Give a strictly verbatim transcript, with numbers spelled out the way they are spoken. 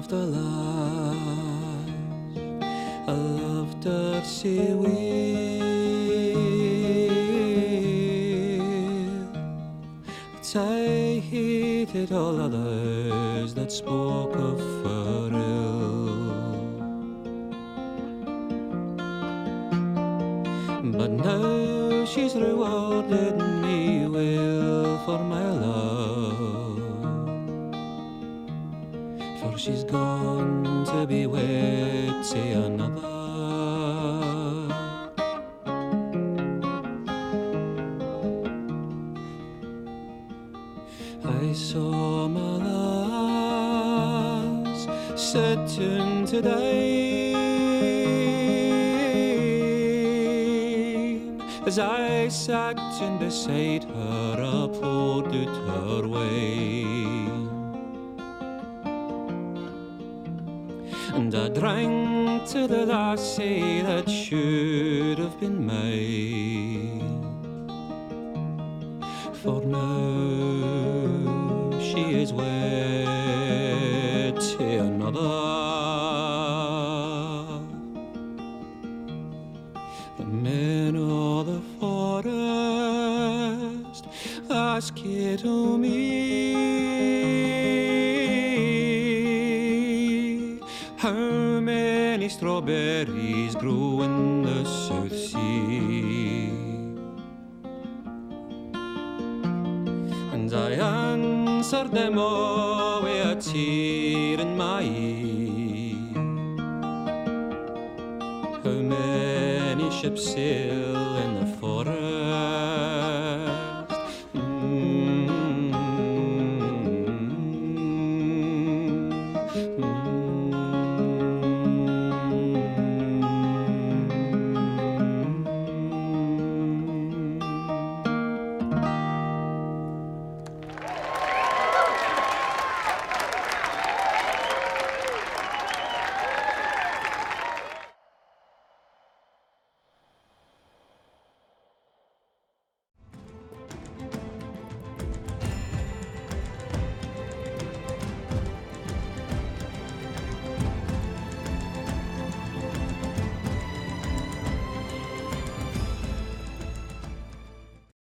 of the last, I loved her sea wheel, but I hated all others that spoke of her ill. But now she's rewarded me well for my love, for she's gone to be wed to another. I saw my lass sitting to die, as I sat in beside her, I poured out her wine, and I drank to the lassie that should have been mine. For now she is wed to another. The men of the forest ask it of me, how many strawberries grow in the South Sea? And I answered them all with a tear in my eye. How many ships sail in the forest?